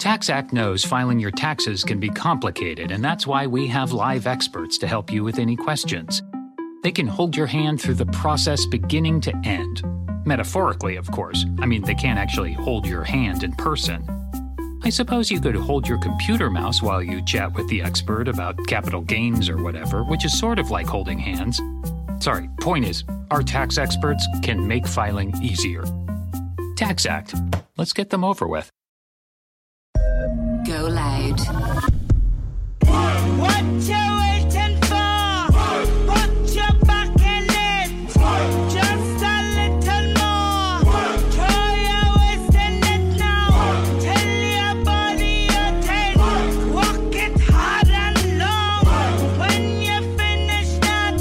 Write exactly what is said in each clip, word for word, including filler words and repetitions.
TaxAct knows filing your taxes can be complicated, and that's why we have live experts to help you with any questions. They can hold your hand through the process beginning to end. Metaphorically, of course. I mean, they can't actually hold your hand in person. I suppose you could hold your computer mouse while you chat with the expert about capital gains or whatever, which is sort of like holding hands. Sorry, point is, our tax experts can make filing easier. TaxAct. Let's get them over with. Go loud. What you waiting for? Put your back in it. Just a little more. Throw your waist in it now. Tell your body you're ten. Walk it hard and long. When you finish that,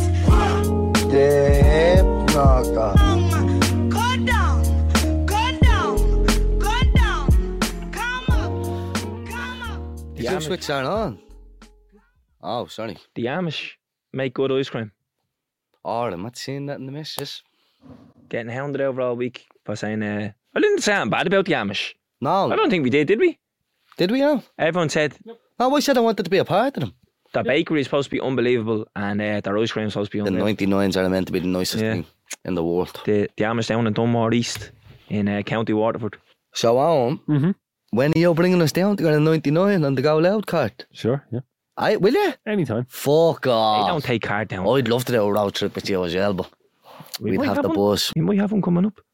Step knocker. go down, go down, go down. Come up, come up. Did you switch that on? Oh, sorry. The Amish make good ice cream. Oh, I'm not seeing that in the messages. Getting hounded over all week for saying, uh, I didn't say I'm bad about the Amish. No. I don't think we did, did we? Did we now? Everyone said No, I said I wanted to be a part of them. the bakery is supposed to be unbelievable and uh, their ice cream is supposed to be The unbelievable. ninety-nines are meant to be the nicest Yeah. thing in the world. The, the Amish down in Dunmore East in uh, County Waterford. So, Owen, Mm-hmm. when are you bringing us down to get a ninety-nine on the Go Loud card? Sure, yeah. I Will you? Anytime. Fuck They off. don't take card down. I'd love to do a road trip with you as well, but We we'd might have have the one. bus. We might have one coming up.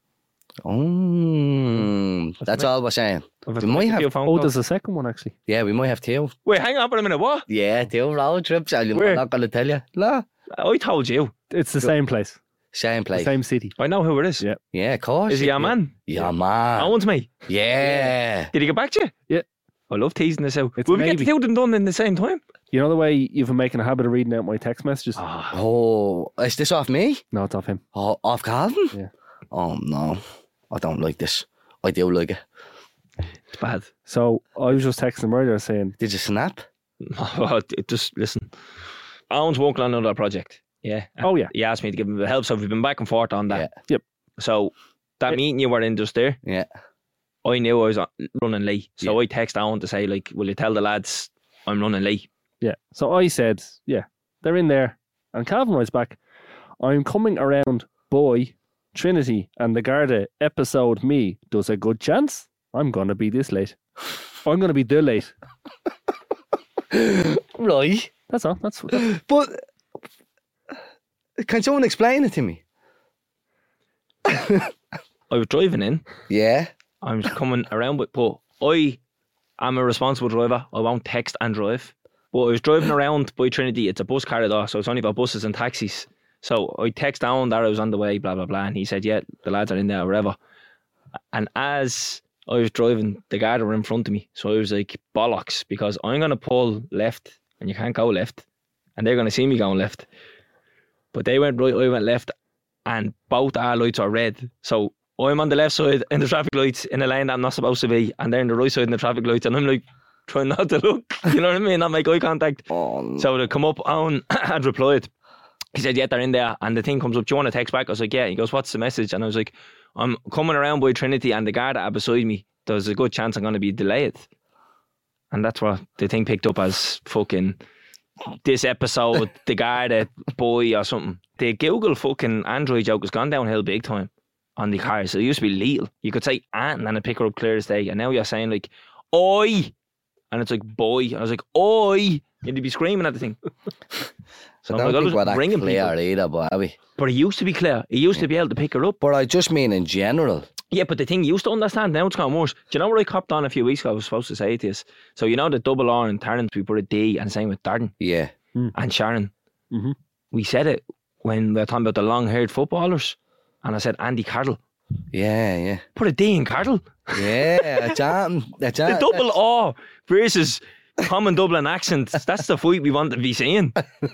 Oh, that's all we're saying. I've We might a few have, phone Oh, calls. there's a second one, actually. yeah, we might have two. Wait, hang on for a minute. What? Yeah, two road trips. I'm Where? not going to tell you. No, I told you. It's the same place. same The place. same city. I know who it is. Yeah. Yeah, of course. Is he your man? Yeah, man. Owens me. Yeah. Did he get back to you? Yeah. I love teasing this out. It's Will we get maybe. the two of them done in the same time? You know the way you've been making a habit of reading out my text messages? Ah, Oh, is this off me? No, it's off him. Oh, off Calvin? Yeah. Oh, no. I don't like this. I do like it. it's bad. So I was just texting him earlier saying, Did you snap? Oh, it- just listen. Owens working on another project. Yeah. oh yeah, He asked me to give him the help, so we've been back and forth on that. Yeah. Yep. So that It- meeting you were in just there, Yeah. I knew I was on- running late. So Yeah. I text Owen to say, like, will you tell the lads I'm running late? yeah. So I said, yeah, they're in there. And Calvin writes back, I'm coming around, boy, Trinity and the Garda episode me. Does a good chance I'm going to be this late. I'm going to be the late. Right. That's all. That's, that's But can someone explain it to me? I was driving in. Yeah. I'm coming around, but, but I am a responsible driver. I won't text and drive. But I was driving around by Trinity. It's a bus corridor, so it's only for buses and taxis. So I text down that I was on the way, blah, blah, blah. And he said, yeah, the lads are in there, or whatever. And as I was driving, the guard were in front of me. So I was like, bollocks, because I'm going to pull left, and you can't go left. And they're going to see me going left. But they went right, I went left, and both our lights are red. So I'm on the left side in the traffic lights in a lane that I'm not supposed to be, and they're on the right side in the traffic lights, and I'm like trying not to look, you know what I mean, not make eye contact. Oh, no. So they come up on and replied. He said, yeah, they're in there, and the thing comes up, do you want to text back? I was like, yeah. He goes, what's the message? And I was like, I'm coming around by Trinity, and the guard are beside me, there's a good chance I'm going to be delayed. And that's what the thing picked up as fucking this episode, the guard at boy or something. The Google fucking Android joke has gone downhill big time on the cars. So it used to be lethal. You could say aunt and then it'd pick her up clear as day. And now you're saying like, oi. And it's like, boy. And I was like, oi. You'd be screaming at the thing. So I I'm don't like, I think was we're that ringing clear people. either, but are we? But it used to be clear. It used to be able to pick her up. But I just mean in general. Yeah, but the thing you used to understand, now it's gone worse. Do you know what I copped on a few weeks ago? I was supposed to say it to you. So you know the double R in Tarrant, we put a D, and same with Darden Yeah. and Sharon. Mhm. We said it when we were talking about the long-haired footballers. And I said Andy Carroll. Yeah, yeah. Put a D in Carroll. Yeah, a jam. A The jam. double R versus common Dublin accent. That's the fight we want to be seeing.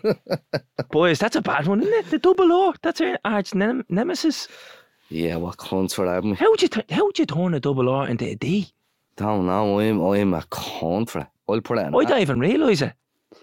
Boys, that's a bad one, isn't it? The double R. That's our arch nem- nemesis. Yeah, what cunts for that? How would you t- how would you turn a double R into a D? Don't know. I'm, I'm a cunt for it. I'll put it in. I don't even realise it.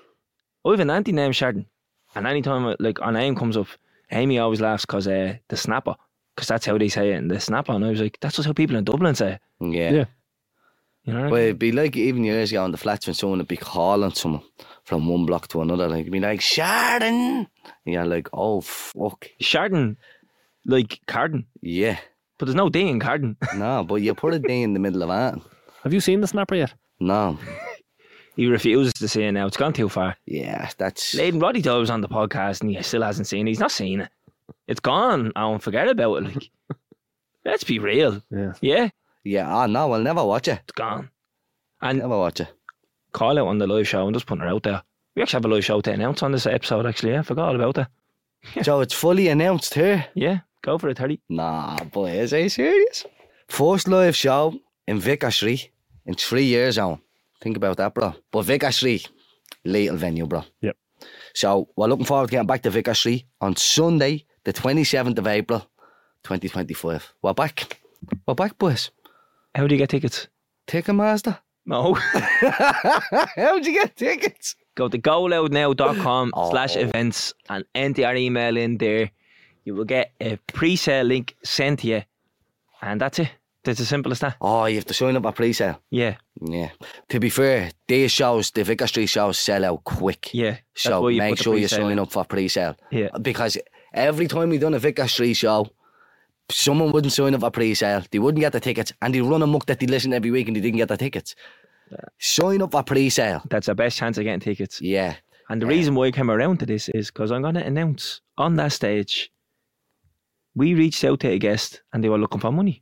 I have an auntie named Sheridan, and anytime like our name comes up, Amy always laughs because uh, the snapper, because that's how they say it in the snapper. And I was like, that's just how people in Dublin say it. Yeah. Yeah. You know what I But mean? it'd be like even years ago on the flats when someone would be calling someone from one block to another, like it'd be like Shardon. And you're like, oh fuck. Shardon, like Carden. Yeah. But there's no D in Carden. No, but you put a D in the middle of that. Have you seen the snapper yet? No. He refuses to see it now. It's gone too far. Yeah, that's Leighton Roddy thought it was on the podcast and he still hasn't seen it. He's not seen it. It's gone. I won't forget about it. Like, let's be real. Yeah. Yeah, yeah, oh no, I'll never watch it. it's gone. And Never watch it. call out on the live show and just putting her out there. We actually have a live show to announce on this episode, actually. Yeah, I forgot all about that. So it's fully announced here. Yeah, go for it, Terry. Nah, boys, are you serious? First live show in Vicar Street in three years on. Think about that, bro. But Vicar Street, little venue, bro. Yep. So we're looking forward to getting back to Vicar Street on Sunday, the twenty-seventh of April, twenty twenty-five. We're back. We're back, boys. How do you get tickets? Ticketmaster. No. How'd you get tickets? Go to go loud now dot com Oh. slash events and enter your email in there. You will get a pre-sale link sent to you. And that's it. It's as simple as that. Oh, you have to sign up at pre-sale. Yeah, Yeah. To be fair, these shows, the Vicar Street shows, sell out quick. yeah. That's So why you make put the sure you pre-sale sign in. up for pre-sale. Yeah. Because every time we done a Vicar Street show, someone wouldn't sign up for pre-sale. They wouldn't get the tickets, and they run amok that they listen every week and they didn't get the tickets. Sign up for pre-sale. That's our best chance of getting tickets. Yeah. And the reason why I came around to this is because I'm going to announce on that stage, we reached out to a guest and they were looking for money.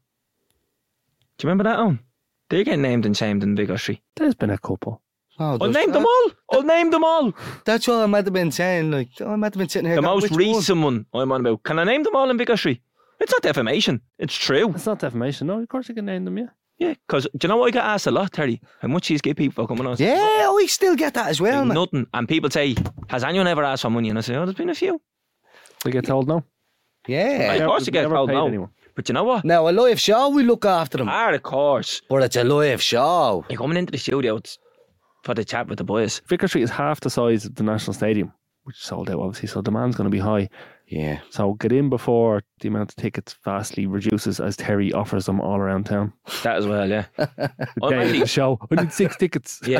Do you remember that, Owen? They're getting named and shamed in Vicar Street. There's been a couple. Oh, I'll does name that- them all. I'll name them all. That's what I might have been saying. Like, I might have been sitting here. The going, most which one? recent one I'm on about. Can I name them all in Vicar Street? It's not defamation. It's true. It's not defamation. No, of course you can name them, yeah. Yeah, because do you know what I get asked a lot, Terry? How much these give people for coming on? Yeah, I still get that as well, Like man. nothing. And people say, has anyone ever asked for money? And I say, oh, there's been a few. We get told no. Yeah. Of course you get Never told paid no. anyone. But you know what? Now, a live show, we look after them. Ah, of course. But it's a live show. You're coming into the studio it's for the chat with the boys. Vicar Street is half the size of the National Stadium, which is sold out obviously, so demand's going to be high. Yeah. So get in before the amount of tickets vastly reduces as Terry offers them all around town. That as well, yeah. I'm Day of ready. the show. I need six tickets. Yeah.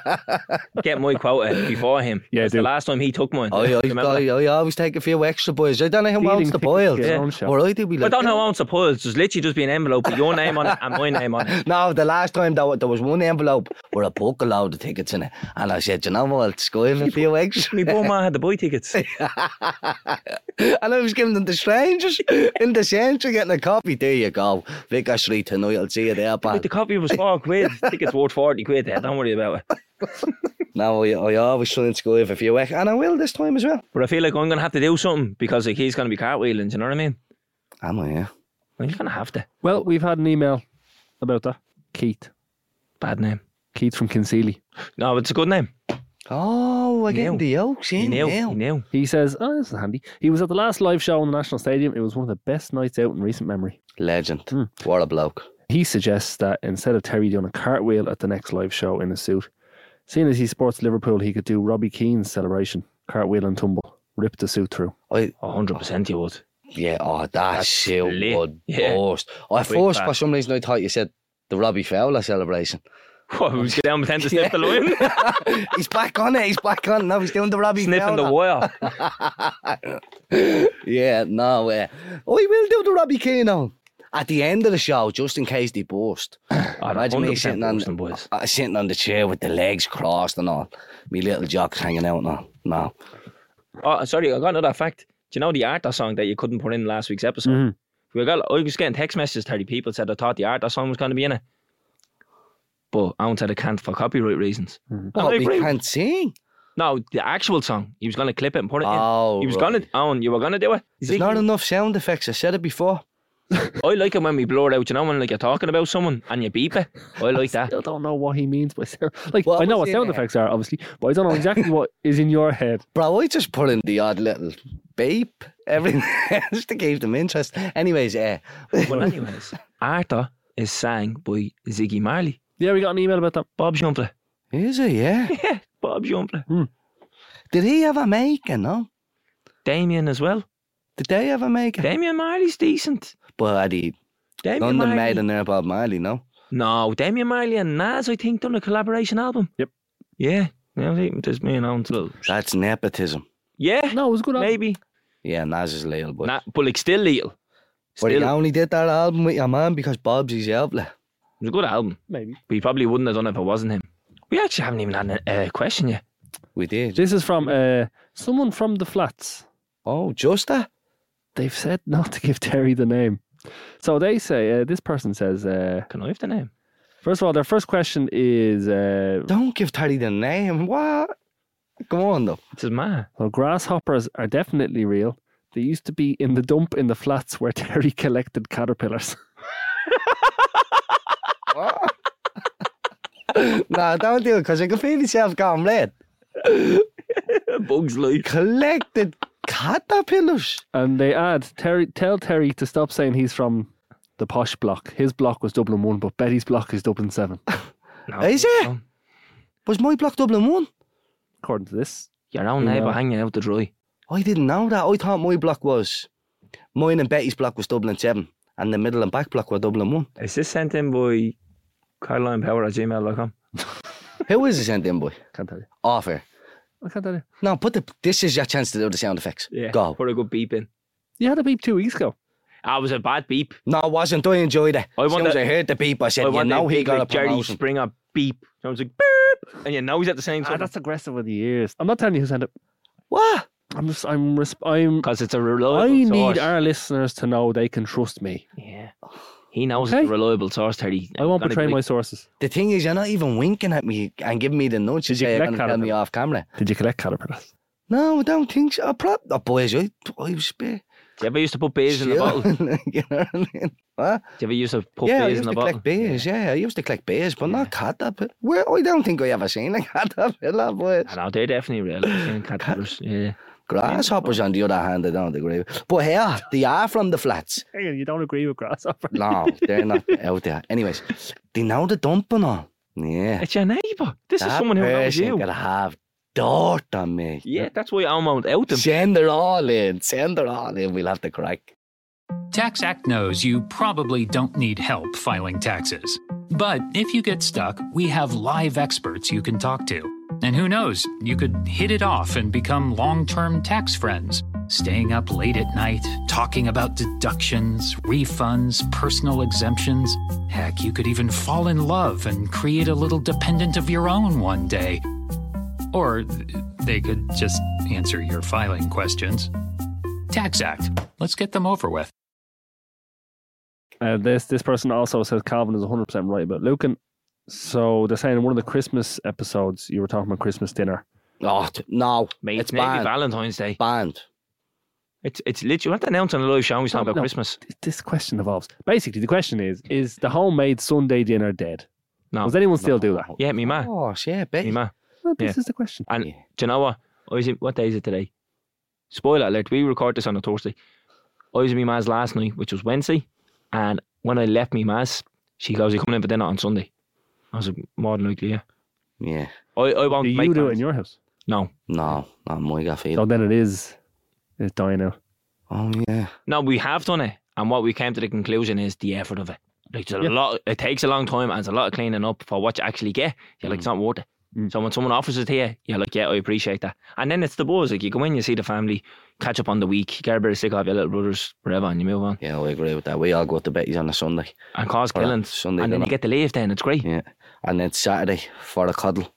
Get my quota before him. Yeah, That's do. the last time he took mine. I, I, Remember? I, I always take a few extra boys. I don't know who Stealing owns the tickets boils. to your Yeah. own show. Or I do be I like, don't know how owns the piles. There's literally just be an envelope with your name on it and my name on it. No, the last time there was, there was one envelope with a book of load of tickets in it. And I said, you know what, let's go in a few extra. My poor man had to buy tickets. And I was giving them to strangers in the centre getting a coffee. There you go. Vicar Street tonight, I'll see you there, Like pal. the copy was four quid. Tickets worth forty quid there. Don't worry about it. No, I, I always try and score a few extra. And I will this time as well. But I feel like I'm going to have to do something because like, he's going to be cartwheeling. Do you know what I mean? Am I, yeah? Well, you're going to have to. Well, we've had an email about that. Keith. Bad name. Keith from Kinseely. No, it's a good name. Oh, we're He getting knew. the Oaks He in knew. now. He knew. He says, oh, this is handy. He was at the last live show in the National Stadium. It was one of the best nights out in recent memory. Legend. Hmm. What a bloke. He suggests that instead of Terry doing a cartwheel at the next live show in a suit, seeing as he supports Liverpool, he could do Robbie Keane's celebration, cartwheel and tumble, rip the suit through. I, one hundred percent you would. yeah, oh, that shit lit. would Yeah. burst. I Quick first, back. for some reason, I thought you said the Robbie Fowler celebration. What, we get down pretend to sniff the line? He's back on it. He's back on it. Now he's doing the Robbie Sniffing the Fowler. wire. Yeah, no way. Oh, he will do the Robbie Keane on. At the end of the show, just in case they burst. Imagine me sitting on, Them boys. uh, sitting on the chair with the legs crossed and all. Me little jocks hanging out and all. No. Oh, sorry, I got another fact. Do you know the Arthur song that you couldn't put in last week's episode? Mhm. We got, I was getting text messages, thirty people said I thought the Arthur song was going to be in it. But Alan said I can't for copyright reasons. And Oh, I we agree. can't sing. No, the actual song. He was going to clip it and put it Oh, in. He was right. going to, Alan, you were going to do it. There's not enough sound effects. I said it before. I like it when we blow it out, you know, when like you're talking about someone and you beep it. I like that. I don't know what he means by sound. Like, What I know was what in sound there? effects are, obviously, but I don't know exactly what is in your head. Bro, I just put in the odd little beep. Everything just to keep them interest. Anyways, uh, Well, anyways, Arthur is sang by Ziggy Marley. Yeah, we got an email about that. Bob Shumpley. is it, yeah? Yeah, Bob Shumpley. Did he ever make it, no? Damien as well. Did they ever make it? Damien Marley's decent. But had he Damien London Marley. made in there Bob Marley, no? No, Damian Marley and Nas, I think, done a collaboration album. Yep. Yeah. Yeah, I think there's me and Owen's little. That's nepotism. Yeah. No, it was a good. album. Maybe. Yeah, Nas is little, but... Nah, but like still little. But he Still, it only did that album with your man because Bob's his outlet. was a good album. Maybe. But he probably wouldn't have done it if it wasn't him. We actually haven't even had a uh, question yet. We did. This is from uh, someone from the flats. Oh, just that? They've said not to give Terry the name. So they say, uh, this person says, uh, Can I have the name? first of all, their first question is, uh, Don't give Terry the name. What? Go on, though. It's his man. well, grasshoppers are definitely real. They used to be in the dump in the flats where Terry collected caterpillars. What? Nah, don't do it because I can feel myself going red. Bugs Life. Collected caterpillars. And they add, Terry, tell Terry to stop saying he's from the posh block. His block was Dublin one, but Betty's block is Dublin seven. No, Is it? no. Was my block Dublin one? According to this. Your own Yeah. neighbour hanging out to dry. I didn't know that. I thought my block was... Mine and Betty's block was Dublin seven. And the middle and back block were Dublin one. Is this sent in by Caroline Power at gmail dot com? Who is it sent in by? Can't tell you. Offer. I can't tell you. No, put the... This is your chance to do the sound effects. Yeah. Go. Put a good beep in. You had a beep two weeks ago. Ah, it was a bad beep. No, it wasn't. I enjoyed it. I as soon want as that- I heard the beep, I said, I you want know that he big, got a like Jerry promotion. Springer beep. So I was like, beep. And your nose at the same Ah, time. that's aggressive with the ears. I'm not telling you who sent it. What? I'm just, I'm, resp- I'm, Because it's a reliable I source. need our listeners to know they can trust me. Yeah. He knows Okay. it's a reliable source, Terry. I won't Gonna betray be my like, sources. The thing is, you're not even winking at me and giving me the nudge. Did you You're collect going to tell me caterpillar? off camera. Did you collect caterpillars? No, I don't think so. I prob- oh, boys, I, I was bit. Do you ever used to put bees in the bottle? Do You know what I mean? What? you ever used to put Yeah, I bees used in the to bottle? collect bees. Yeah, I used to collect bees, but not caterpillar. Well, I don't think I ever seen a caterpillar, boys. I know, they're definitely real. I've seen caterpillars. Yeah. Grasshoppers, on the other hand, I don't agree with. But here, they are from the flats. Hang on, you don't agree with grasshopper? No, they're not out there. Anyways, they know the dumping on. Yeah. It's your neighbour. This is That someone who knows person you. could have dirt on me. Yeah, that's why I'm out them. Send her all in. Send her all in. We'll have to crack. TaxAct knows you probably don't need help filing taxes. But if you get stuck, we have live experts you can talk to. And who knows, you could hit it off and become long-term tax friends, staying up late at night, talking about deductions, refunds, personal exemptions. Heck, you could even fall in love and create a little dependent of your own one day. Or they could just answer your filing questions. TaxAct. Let's get them over with. Uh, this this person also says Calvin is one hundred percent right about Lucan. So they're saying in one of the Christmas episodes, you were talking about Christmas dinner. Oh, t- no. Mate, it's maybe banned. Valentine's Day. Banned. It's it's literally, you want to announce on the live show we talking No, about no. Christmas. This question evolves. Basically, the question is, is the homemade Sunday dinner dead? No. Does anyone still do that? Yeah, me ma. Oh, yeah, Me Betty. ma. Well, this Yeah. is the question. And Yeah. do you know what? I was in, what day is it today? Spoiler alert, we record this on a Thursday. I was in my ma's last night, which was Wednesday, and when I left my ma's, she goes, "You coming in for dinner on Sunday?" I was like, more than likely, yeah. Yeah. I, I won't Do make you do it plans. in your house? No. No, not my gaffy. So then it is, it's dying out. Oh, yeah. No, we have done it, and what we came to the conclusion is the effort of it. Like, there's a Yeah. lot, it takes a long time, and it's a lot of cleaning up for what you actually get. You're like, it's not worth it. Mm. So when someone offers it to you, you're like, yeah, I appreciate that. And then it's the buzz. Like, you go in, you see the family, catch up on the week, you get a bit of sick of your little brothers, whatever, and you move on. Yeah, I agree with that. We all go to Betty's on a Sunday. And cause Or killings. Sunday and then dinner. you get to leave then, it's great. Yeah. And then Saturday for a cuddle.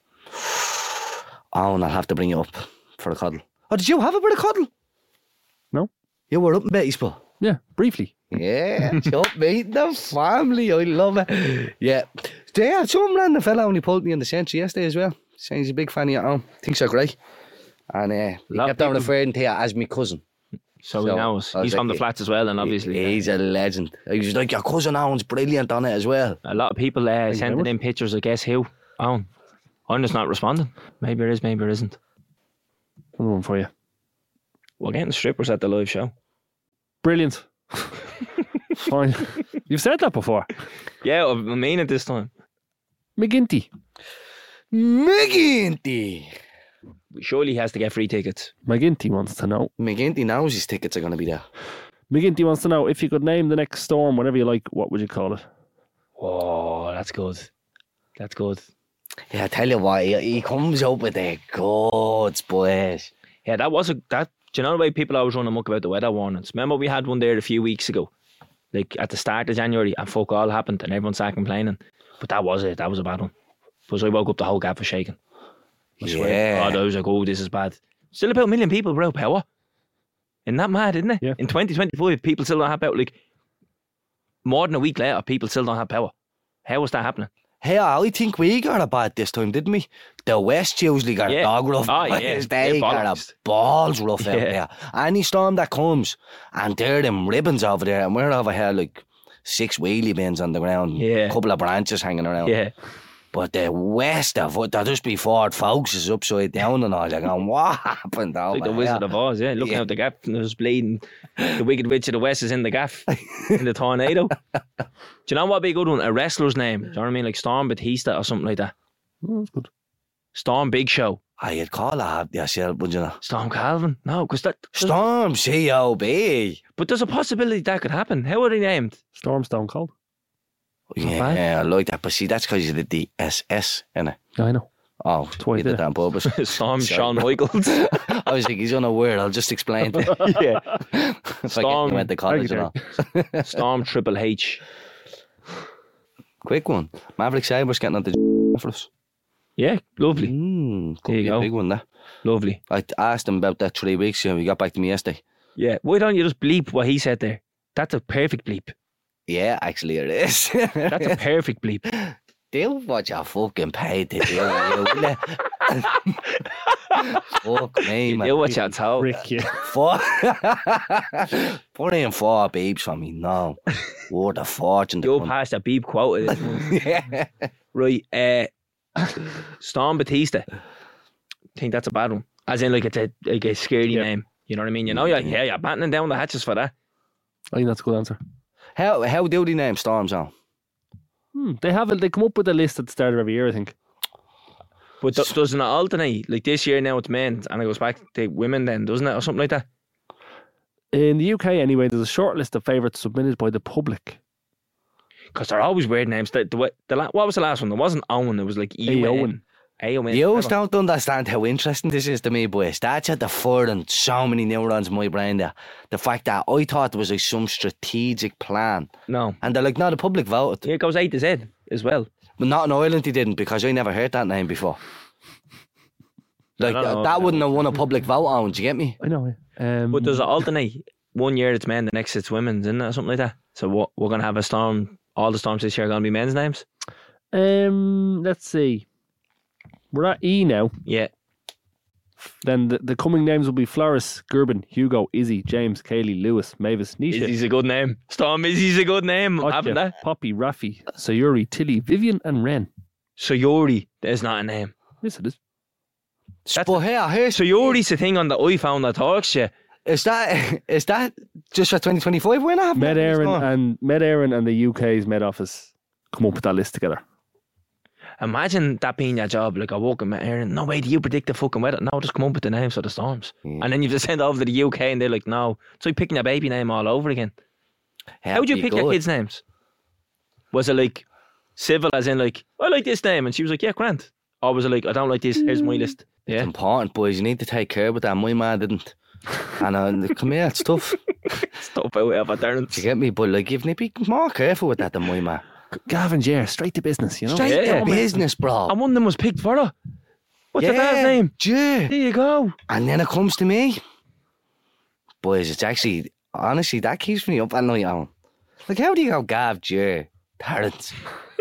Oh, and I'll have to bring you up for a cuddle. Oh, did you have a bit of cuddle? No. You were up in Betty's pool. Yeah, briefly. Yeah, up meeting the family. I love it. Yeah. Yeah, some random fella only pulled me in the centre yesterday as well. Saying he's a big fan of your own. Thinks you're great. And uh, he Lot of kept on people- referring to you as my cousin. So, So, he knows. I was He's from like, the flats as well, and obviously He- he's a legend. He was like, your cousin Owen's brilliant on it as well. a lot of people uh, very sending much. in pictures of guess who. Oh, I'm just not responding. Maybe it is, maybe it isn't. Another one for you. We're getting strippers at the live show. Brilliant. Fine. You've said that before. Yeah, I mean it this time. McGinty. McGinty. Surely he has to get free tickets. McGinty wants to know. McGinty knows his tickets are going to be there. McGinty wants to know if you could name the next storm, whatever you like, what would you call it? Oh, that's good. That's good. Yeah, I tell you what, he, he comes up with the goods, boys. Yeah, that was a that. Do you know the way people always run amok about the weather warnings? Remember we had one there a few weeks ago, like at the start of January, and fuck all happened, and everyone started complaining. But that was it. That was a bad one. Because I woke up, the whole gaff was shaking. I swear. Yeah. Oh, those are good. This is bad. Still about a million people without power. Isn't that mad, isn't it? Yeah. In twenty twenty-five, people still don't have power. Like more than a week later, people still don't have power. How is that happening? Hey, I think we got a bad this time, didn't we? The West usually got Yeah. a dog rough. Oh, yeah. boys. They're They got bollocks. a balls rough out Yeah. there. Any storm that comes, and they're them ribbons over there, and we're over here like six wheelie bins on the ground, Yeah. a couple of branches hanging around. Yeah. But the West of it, they'll just be Ford Focuses upside down and all. They're going, what happened over Like the here? Wizard of Oz, yeah. Looking Yeah. out the gaff and there's bleeding. The Wicked Witch of the West is in the gaff. In the tornado. Do you know what would be a good one? A wrestler's name. Do you know what I mean? Like Storm Batista or something like that. Oh, that's good. Storm Big Show. I'd call that yourself, wouldn't you know? Storm Calvin. No, because that... Storm C O B. But there's a possibility that could happen. How are they named? Storm Stone Cold. bad. Yeah, I like that. But see, that's because you did the S S in it. Yeah, I know. Oh, why you you did did that on purpose. Storm Sorry. Shawn Michaels. I was like, he's unaware. I'll just explain to you. yeah. If I get Storm- you went to college and all. Storm Triple H. Quick one. Maverick Sabre's getting on the for us. Yeah, lovely. Mm, could There you be go. a big one, that. Lovely. I asked him about that three weeks ago. He got back to me yesterday. Yeah. Why don't you just bleep what he said there? That's a perfect bleep. Yeah, actually it is. That's a perfect bleep. Do what you fucking paid to do, you will you? Fuck me, You man. know what you're told. Rick, yeah. Four. Put in four beeps for me now. What a fortune. to Go come. past that beep quote. This one. Yeah. Right. Uh, Storm Batista. I think that's a bad one. As in, like, it's a, like a scary Yeah. name. You know what I mean? You know, yeah, yeah, you're battening down the hatches for that. I think that's a good answer. How how do they name Storms on? Hmm, they have it. They come up with a list at the start of every year, I think. But th- doesn't it alternate? Like this year now it's men and it goes back to women then, doesn't it? Or something like that? In the U K, anyway, there's a short list of favourites submitted by the public. Because they're always weird names. The, the, the, la- what was the last one? There wasn't Owen, it was like E O N. Aowen. You always don't understand how interesting this is to me, boys. That's at the furthering so many neurons in my brain there. The fact that I thought there was like some strategic plan. No. And they're like, no, the public voted. Here goes A to Z as well. But not in Ireland they didn't, because I never heard that name before. Like, I don't know. that wouldn't have won a public vote on, do you get me? I know. Yeah. Um, But does it alternate? One year it's men, the next it's women's, isn't it? Or something like that. So what, we're going to have a storm, all the storms this year are going to be men's names? um, let's see. We're at E now. Yeah. Then the, the coming names will be Floris, Gerben, Hugo, Izzy, James, Kaylee, Lewis, Mavis, Nisha, Izzy's a good name. Storm Izzy's a good name. Having Otja, that. Poppy, Rafi, Sayuri, Tilly, Vivian, and Ren. Sayuri, there's not a name. Yes, it is. But here, here's, Sayuri's the thing on the iPhone that talks to you. is that is that just for twenty twenty-five? We're not Med Aaron Aaron and Med Aaron and the U K's Med Office come up with that list together. Imagine that being your job. Like, I walk in my Aaron. No way, do you predict the fucking weather? No, just come up with the names of the storms. And then you have to send it over to the U K and they're like, no. It's like picking your baby name all over again. How would you pick your kids' names? Was it like civil, as in like, I like this name? And she was like, yeah, Grant. Or was it like, I don't like this, here's my list. It's Yeah. important, boys. You need to take care of that. My man didn't. And uh, come here, it's tough. Stop out of Do it, you get me? But like, you need to be more careful with that than my man. Gavin Jer, straight to business, you know? Straight Yeah. to business, bro. And one of them was picked for her. What's your dad's name? Yeah. There you go. And then it comes to me. Boys, it's actually, honestly, that keeps me up at night, Alan. Like, how do you go Gav, Jer, Terrence?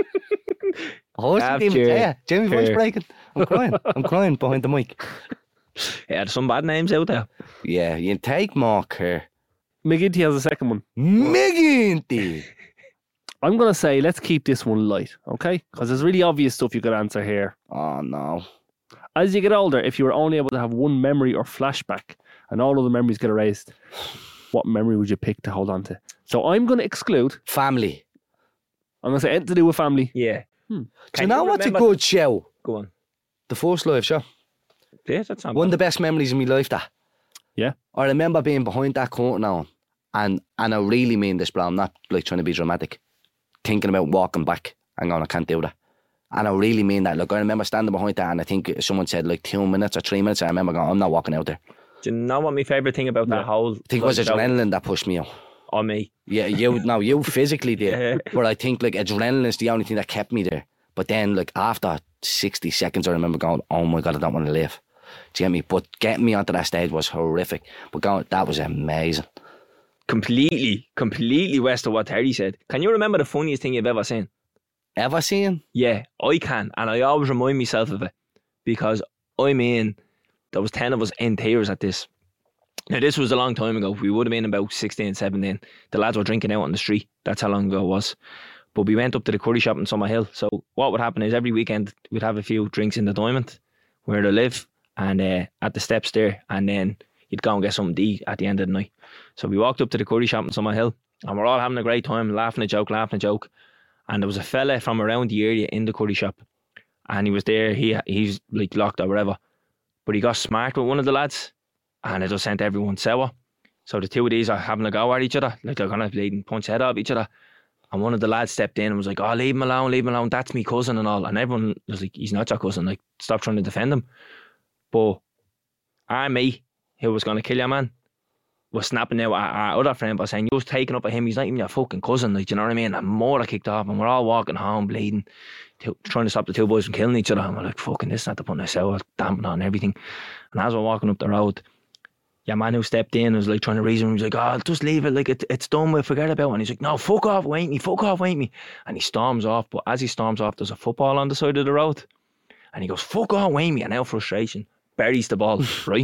Oh, Gav, Gav, Jer, yeah, Jamie voice Jer. breaking. I'm crying. I'm crying behind the mic. Yeah, there's some bad names out there. Yeah, you take more care. McGinty has a second one. McGinty. I'm going to say, let's keep this one light, okay? Because there's really obvious stuff you could answer here. Oh, no. As you get older, if you were only able to have one memory or flashback and all other memories get erased, what memory would you pick to hold on to? So I'm going to exclude, Family. I'm going to say anything to do with family. Yeah. Do you know what's a good show? Go on. The First Live show. Yeah, that's not One of bad. the best memories of my life, that. Yeah. I remember being behind that curtain now, and and I really mean this, bro. I'm not like trying to be dramatic. thinking about walking back and going, I can't do that. And I really mean that. Like, I remember standing behind that, and I think someone said like two minutes or three minutes. And I remember going, I'm not walking out there. Do you know what my favourite thing about that Yeah. whole? I think it was like, adrenaline that pushed me out. on me. Yeah, you no, you physically did. Yeah. But I think like adrenaline is the only thing that kept me there. But then like after sixty seconds, I remember going, oh my God, I don't want to live. Do you get me? But getting me onto that stage was horrific. But going, that was amazing. Completely, completely west of what Terry said. Can you remember the funniest thing you've ever seen? Ever seen? Yeah, I can, and I always remind myself of it because I mean, there was ten of us in tears at this. Now this was a long time ago. We would have been about sixteen, seventeen. The lads were drinking out on the street. That's how long ago it was. But we went up to the curry shop in Summerhill. So what would happen is every weekend we'd have a few drinks in the Diamond where they live, and uh, at the steps there, and then you'd go and get something to eat at the end of the night. So we walked up to the curry shop in Summerhill, and we're all having a great time, laughing a joke, laughing a joke. And there was a fella from around the area in the curry shop, and he was there. He he's like locked or whatever, but he got smart with one of the lads, and it just sent everyone sour. So the two of these are having a go at each other, like they're gonna bleed and punch head off each other. And one of the lads stepped in and was like, "Oh, leave him alone, leave him alone. That's me cousin and all." And everyone was like, "He's not your cousin. Like, stop trying to defend him." But our mate, who was gonna kill your man, was snapping out at our other friend by saying, "You're taking up at him. He's not even your fucking cousin." Like, do you know what I mean? And more kicked off, and we're all walking home bleeding, t- trying to stop the two boys from killing each other. And we're like, "Fucking this, not to put us sour, damping on everything." And as we're walking up the road, your man who stepped in was like trying to reason. He was like, "Oh, just leave it. Like it, it's done. We'll forget about it." And he's like, "No, fuck off, wait me. Fuck off, wait me." And he storms off. But as he storms off, there's a football on the side of the road, and he goes, "Fuck off, wait me." And out frustration, buries the ball. Right?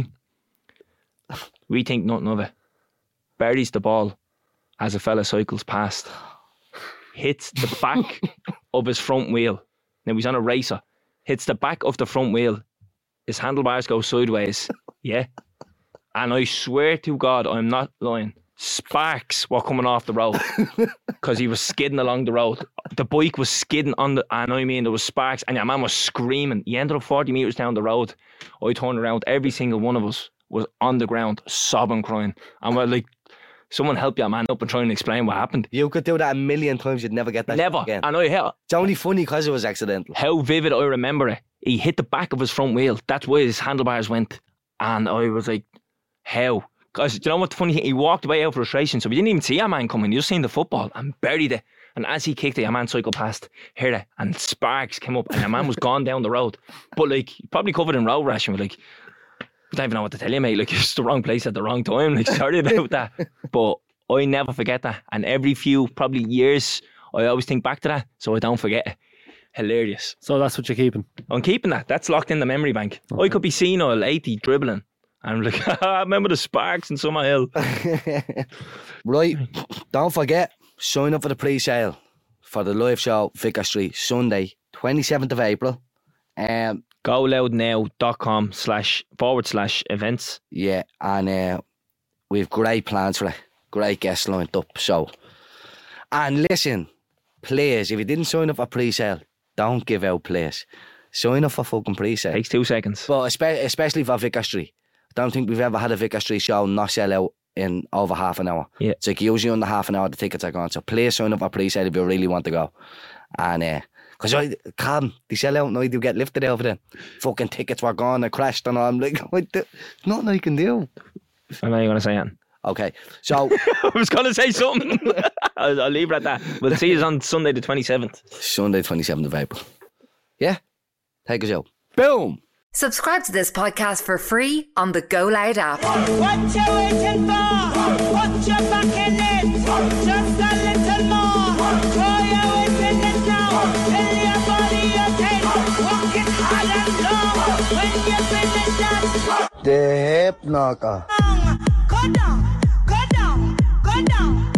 We think nothing of it. Buries the ball as a fella cycles past, hits the back of his front wheel. Now he's on a racer. Hits the back of the front wheel. His handlebars go sideways. Yeah. And I swear to God, I'm not lying. Sparks were coming off the road because he was skidding along the road. The bike was skidding on the, and I mean, there was sparks, and your man was screaming. He ended up forty metres down the road. I turned around. Every single one of us was on the ground, sobbing, crying. And we're like, someone help your man up and try and explain what happened. You could do that a million times, you'd never get that Never. again. And I how, It's only funny because it was accidental. how vivid I remember it. He hit the back of his front wheel. That's where his handlebars went. And I was like, how? Because do you know what the funny thing? He walked away out of frustration, so we didn't even see our man coming. You just seen the football and buried it. And as he kicked it, your man cycled past, heard it, and sparks came up, and your man was gone down the road. But like, probably covered in road rash, and we're like, I don't even know what to tell you, mate. Like, it's the wrong place at the wrong time. Like, sorry about that. But I never forget that. And every few, probably years, I always think back to that, so I don't forget it. Hilarious. So that's what you're keeping. I'm keeping that. That's locked in the memory bank. Okay. I could be senile, eighty, dribbling. And I'm like, I remember the sparks in Summerhill. Right, don't forget, sign up for the pre-sale for the live show, Vicar Street, Sunday, twenty-seventh of April. Um, GoLoudNow.com slash forward slash events. yeah, and uh, we've great plans for it. Great guests lined up. So, and listen, please, if you didn't sign up for pre-sale, don't give out, please. Sign up for fucking pre-sale. Takes two seconds. But espe- especially for Vicar Street. I don't think we've ever had a Vicar Street show not sell out in over half an hour. Yeah. It's like usually under half an hour the tickets are gone. So please sign up for pre-sale if you really want to go. And uh, because I can't, they sell out and I do get lifted over them. Fucking tickets were gone, I crashed and I'm like, what the, nothing I can do. I'm not going to say it. Okay, so I was going to say something. I'll, I'll leave it at that. We'll see you on Sunday the twenty-seventh. Sunday twenty-seventh of April. Yeah, take us out. Boom. Subscribe to this podcast for free on the Go Loud app. What you waiting for? Put your back in it. Just a little more. Throw your weight in it now. Tell your body you're ten. Walk it hard and long. When you finish that, The hip knocker. go down, go down, go down.